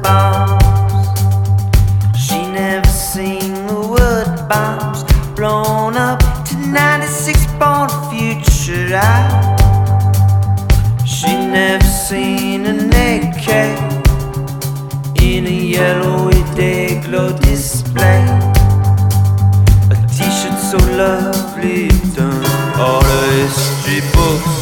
bombs. She never seen the word bombs blown up to 96 born future out. She never seen a naked in a yellowy day glow display. A t-shirt so lovely, done all the history books